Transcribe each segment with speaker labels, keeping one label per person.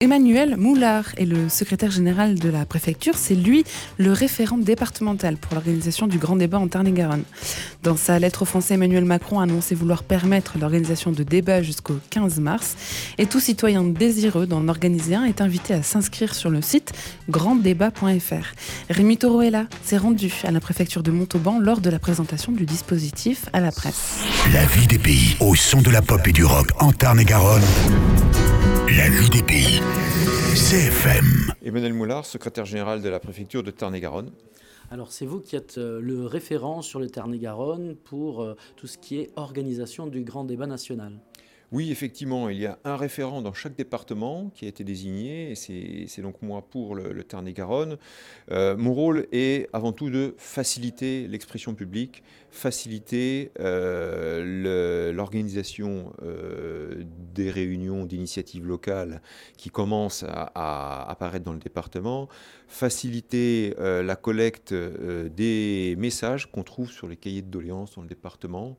Speaker 1: Emmanuel Moulard est le secrétaire général de la préfecture. C'est lui le référent départemental pour l'organisation du grand débat en Tarn-et-Garonne. Dans sa lettre aux Français, Emmanuel Macron a annoncé vouloir permettre l'organisation de débats jusqu'au 15 mars. Et tout citoyen désireux d'en organiser un est invité à s'inscrire sur le site granddébat.fr. Rémi Taureau s'est rendu à la préfecture de Montauban lors de la présentation du dispositif à la presse.
Speaker 2: La vie des pays au son de la pop et du rock en Tarn-et-Garonne. La vie des pays. CFM.
Speaker 3: Emmanuel Moulard, secrétaire général de la préfecture de Tarn-et-Garonne.
Speaker 4: Alors c'est vous qui êtes le référent sur le Tarn-et-Garonne pour tout ce qui est organisation du grand débat national.
Speaker 3: Oui, effectivement, il y a un référent dans chaque département qui a été désigné, et c'est donc moi pour le Tarn-et-Garonne. Mon rôle est avant tout de faciliter l'expression publique, faciliter l'organisation des réunions d'initiatives locales qui commencent à apparaître dans le département, faciliter la collecte des messages qu'on trouve sur les cahiers de doléances dans le département.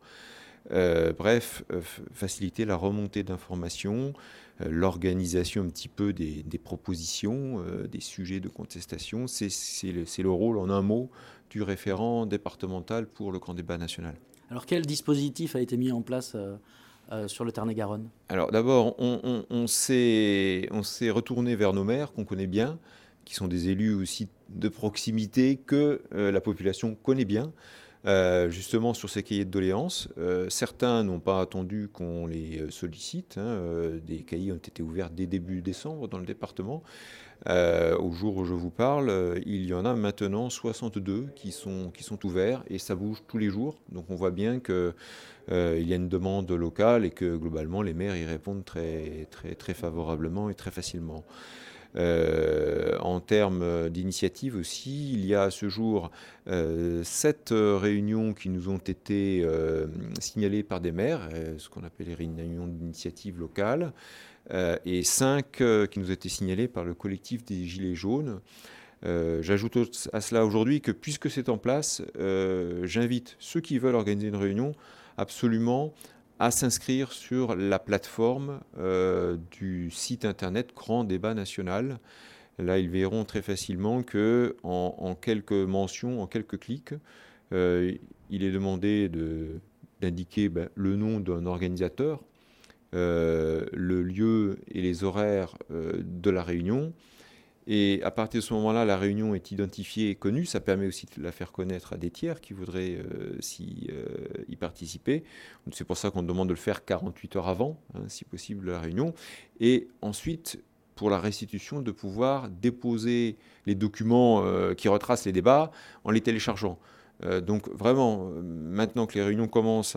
Speaker 3: Faciliter la remontée d'informations, l'organisation un petit peu des propositions, des sujets de contestation. C'est le rôle, en un mot, du référent départemental pour le grand débat national.
Speaker 4: Alors quel dispositif a été mis en place sur le Tarn-et-Garonne ?
Speaker 3: Alors d'abord, on s'est retourné vers nos maires qu'on connaît bien, qui sont des élus aussi de proximité que la population connaît bien. Justement sur ces cahiers de doléances. Certains n'ont pas attendu qu'on les sollicite. Des cahiers ont été ouverts dès début décembre dans le département. Au jour où je vous parle, il y en a maintenant 62 qui sont ouverts et ça bouge tous les jours. Donc on voit bien qu'il y a une demande locale et que globalement les maires y répondent très, très, très favorablement et très facilement. En termes d'initiative aussi, il y a à ce jour 7 réunions qui nous ont été signalées par des maires, ce qu'on appelle les réunions d'initiative locale, et 5 qui nous ont été signalées par le collectif des Gilets jaunes. J'ajoute à cela aujourd'hui que puisque c'est en place, j'invite ceux qui veulent organiser une réunion absolument à s'inscrire sur la plateforme du site internet Grand Débat National. Là, ils verront très facilement que en quelques mentions, en quelques clics, il est demandé d'indiquer le nom d'un organisateur, le lieu et les horaires de la réunion. Et à partir de ce moment-là, la réunion est identifiée et connue. Ça permet aussi de la faire connaître à des tiers qui voudraient y participer. C'est pour ça qu'on demande de le faire 48 heures avant, si possible, la réunion. Et ensuite, pour la restitution, de pouvoir déposer les documents qui retracent les débats en les téléchargeant. Donc vraiment, maintenant que les réunions commencent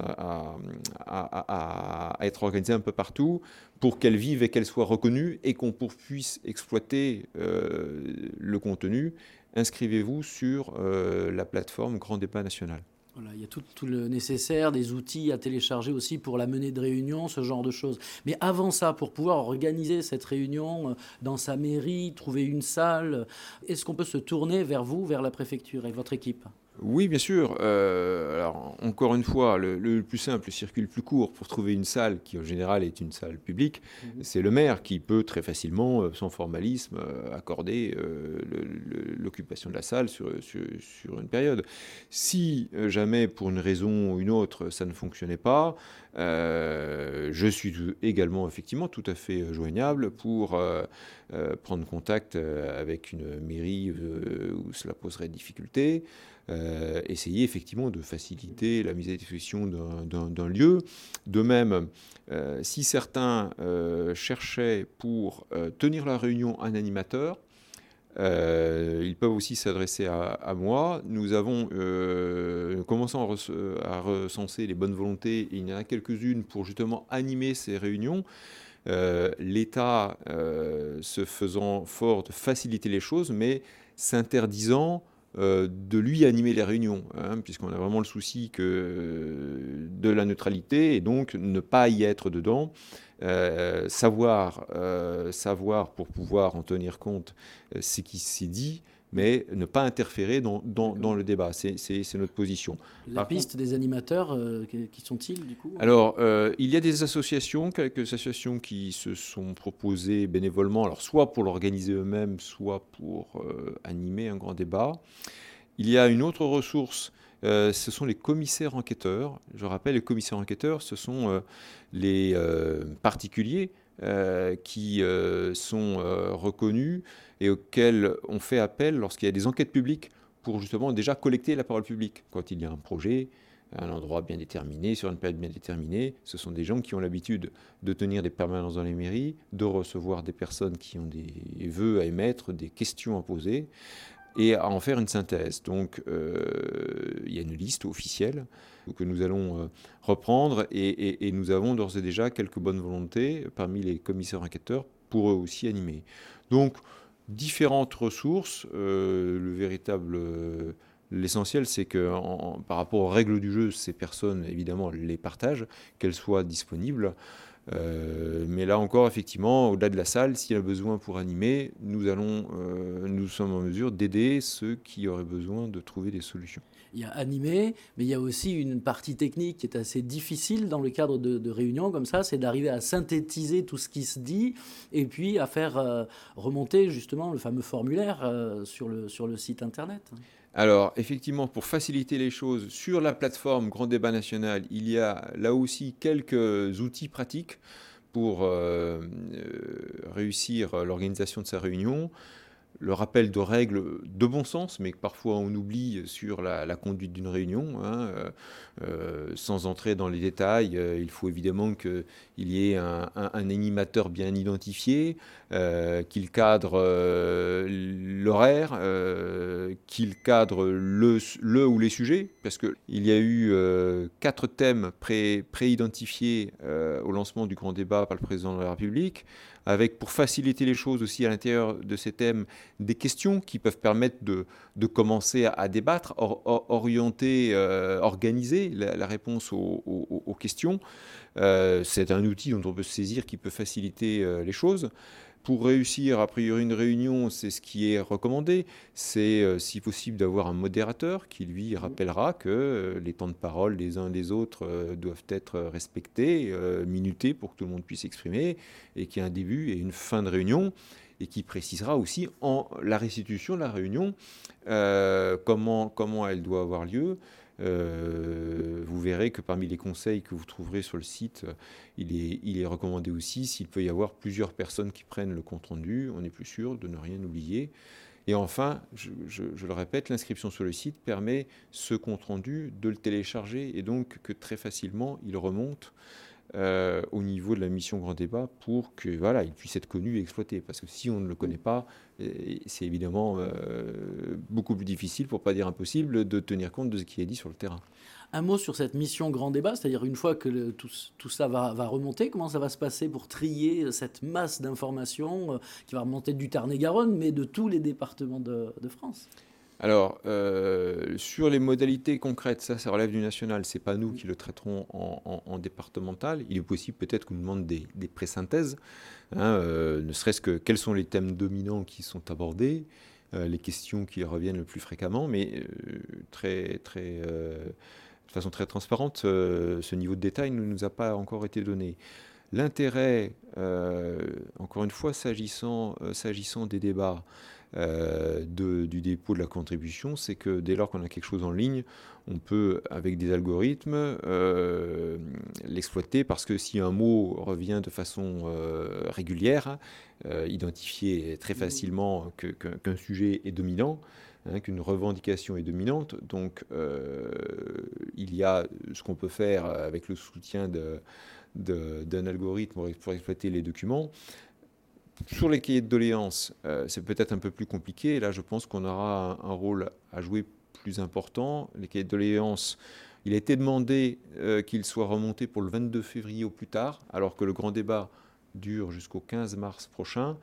Speaker 3: à être organisées un peu partout, pour qu'elles vivent et qu'elles soient reconnues et qu'on puisse exploiter le contenu, inscrivez-vous sur la plateforme Grand Débat National.
Speaker 4: Voilà, il y a tout le nécessaire, des outils à télécharger aussi pour la menée de réunion, ce genre de choses. Mais avant ça, pour pouvoir organiser cette réunion dans sa mairie, trouver une salle, est-ce qu'on peut se tourner vers vous, vers la préfecture et votre équipe ?
Speaker 3: Oui, bien sûr. Alors, encore une fois, le plus simple, le circuit le plus court pour trouver une salle qui, en général, est une salle publique, c'est le maire qui peut très facilement, sans formalisme, accorder l'occupation de la salle sur une période. Si jamais, pour une raison ou une autre, ça ne fonctionnait pas, je suis également, effectivement, tout à fait joignable pour prendre contact avec une mairie où cela poserait difficulté. Essayer effectivement de faciliter la mise à disposition d'un lieu. De même, si certains cherchaient pour tenir la réunion un animateur, ils peuvent aussi s'adresser à moi. Nous avons commencé à recenser les bonnes volontés, et il y en a quelques-unes pour justement animer ces réunions. L'État se faisant fort de faciliter les choses, mais s'interdisant de lui animer les réunions, puisqu'on a vraiment le souci de la neutralité et donc ne pas y être dedans. Savoir pour pouvoir en tenir compte ce qui s'est dit, mais ne pas interférer dans le débat. C'est notre position.
Speaker 4: La piste des animateurs, qui sont-ils du coup ?
Speaker 3: Alors, il y a des associations, quelques associations qui se sont proposées bénévolement, alors soit pour l'organiser eux-mêmes, soit pour animer un grand débat. Il y a une autre ressource, ce sont les commissaires enquêteurs. Je rappelle, les commissaires enquêteurs, ce sont les particuliers qui sont reconnus et auxquels on fait appel lorsqu'il y a des enquêtes publiques pour justement déjà collecter la parole publique. Quand il y a un projet, à un endroit bien déterminé, sur une période bien déterminée, ce sont des gens qui ont l'habitude de tenir des permanences dans les mairies, de recevoir des personnes qui ont des vœux à émettre, des questions à poser, et à en faire une synthèse. Donc, il y a une liste officielle que nous allons reprendre et nous avons d'ores et déjà quelques bonnes volontés parmi les commissaires enquêteurs pour eux aussi animer. Donc, différentes ressources. L'essentiel, c'est que par rapport aux règles du jeu, ces personnes, évidemment, les partagent, qu'elles soient disponibles. Mais là encore, effectivement, au-delà de la salle, s'il y a besoin pour animer, nous sommes en mesure d'aider ceux qui auraient besoin de trouver des solutions.
Speaker 4: Il y a animer, mais il y a aussi une partie technique qui est assez difficile dans le cadre de réunions comme ça, c'est d'arriver à synthétiser tout ce qui se dit et puis à faire remonter justement le fameux formulaire sur le site internet.
Speaker 3: Alors, effectivement, pour faciliter les choses, sur la plateforme Grand Débat National, il y a là aussi quelques outils pratiques pour réussir l'organisation de sa réunion. Le rappel de règles de bon sens, mais que parfois on oublie sur la conduite d'une réunion. Sans entrer dans les détails, il faut évidemment qu'il y ait un animateur bien identifié, qu'il cadre l'horaire, qu'il cadre le ou les sujets, parce qu'il y a eu 4 thèmes pré-identifiés au lancement du grand débat par le président de la République, avec, pour faciliter les choses aussi à l'intérieur de ces thèmes, des questions qui peuvent permettre de commencer à débattre, orienter, organiser la réponse aux questions. C'est un outil dont on peut se saisir qui peut faciliter les choses. Pour réussir, a priori, une réunion, c'est ce qui est recommandé. C'est, si possible, d'avoir un modérateur qui, lui, rappellera que les temps de parole des uns des autres doivent être respectés, minutés pour que tout le monde puisse s'exprimer, et qu'il y a un début et une fin de réunion, et qui précisera aussi en la restitution de la réunion comment elle doit avoir lieu. Vous verrez que parmi les conseils que vous trouverez sur le site, il est recommandé aussi, s'il peut y avoir plusieurs personnes qui prennent le compte-rendu, on est plus sûr de ne rien oublier. Et enfin, je le répète, l'inscription sur le site permet ce compte-rendu de le télécharger et donc que très facilement il remonte au niveau de la mission Grand Débat pour que il puisse être connu et exploité. Parce que si on ne le connaît pas, c'est évidemment beaucoup plus difficile, pour ne pas dire impossible, de tenir compte de ce qui est dit sur le terrain.
Speaker 4: Un mot sur cette mission Grand Débat, c'est-à-dire une fois que tout ça va remonter, comment ça va se passer pour trier cette masse d'informations qui va remonter du Tarn-et-Garonne, mais de tous les départements de France ?
Speaker 3: Alors, sur les modalités concrètes, ça relève du national, c'est pas nous qui le traiterons en départemental. Il est possible peut-être qu'on nous demande des présynthèses, ne serait-ce que quels sont les thèmes dominants qui sont abordés, les questions qui reviennent le plus fréquemment, mais de façon très transparente, ce niveau de détail ne nous a pas encore été donné. L'intérêt, encore une fois, s'agissant des débats, du dépôt de la contribution, c'est que dès lors qu'on a quelque chose en ligne, on peut, avec des algorithmes, l'exploiter, parce que si un mot revient de façon régulière, identifier très facilement qu'un sujet est dominant, qu'une revendication est dominante. Donc il y a ce qu'on peut faire avec le soutien d'un algorithme pour exploiter les documents. Sur les cahiers de doléances, c'est peut-être un peu plus compliqué. Là, je pense qu'on aura un rôle à jouer plus important. Les cahiers de doléances, il a été demandé qu'ils soient remontés pour le 22 février au plus tard, alors que le grand débat dure jusqu'au 15 mars prochain.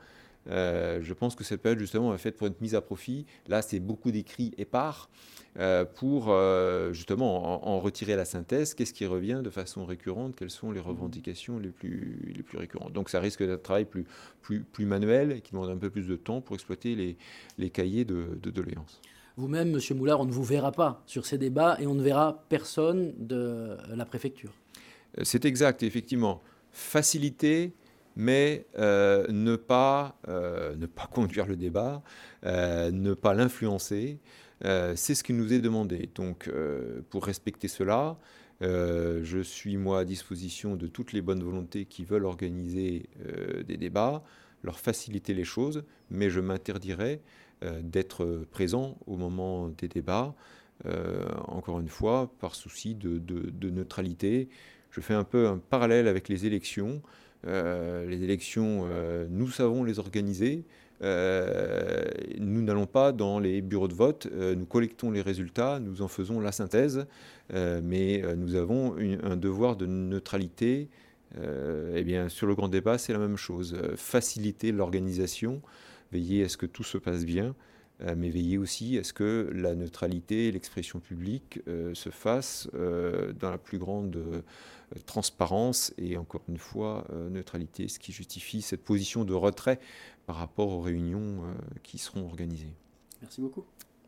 Speaker 3: Je pense que cette période, justement, est faite pour être mise à profit. Là, c'est beaucoup d'écrits épars pour, justement, en retirer la synthèse. Qu'est-ce qui revient de façon récurrente? Quelles sont les revendications les plus récurrentes? Donc, ça risque d'être un travail plus manuel, qui demande un peu plus de temps pour exploiter les cahiers de doléances.
Speaker 4: Vous-même, Monsieur Moulard, on ne vous verra pas sur ces débats et on ne verra personne de la préfecture.
Speaker 3: C'est exact, effectivement. Faciliter, mais ne pas conduire le débat, ne pas l'influencer. C'est ce qui nous est demandé. Donc, pour respecter cela, je suis, moi, à disposition de toutes les bonnes volontés qui veulent organiser des débats, leur faciliter les choses, mais je m'interdirai d'être présent au moment des débats, encore une fois, par souci de neutralité. Je fais un peu un parallèle avec les élections. Les élections, nous savons les organiser. Nous n'allons pas dans les bureaux de vote, nous collectons les résultats, nous en faisons la synthèse, mais nous avons un devoir de neutralité. Eh bien, sur le grand débat, c'est la même chose. Faciliter l'organisation, veiller à ce que tout se passe bien, mais veiller aussi à ce que la neutralité et l'expression publique se fassent dans la plus grande transparence et, encore une fois, neutralité, ce qui justifie cette position de retrait par rapport aux réunions qui seront organisées.
Speaker 4: Merci beaucoup.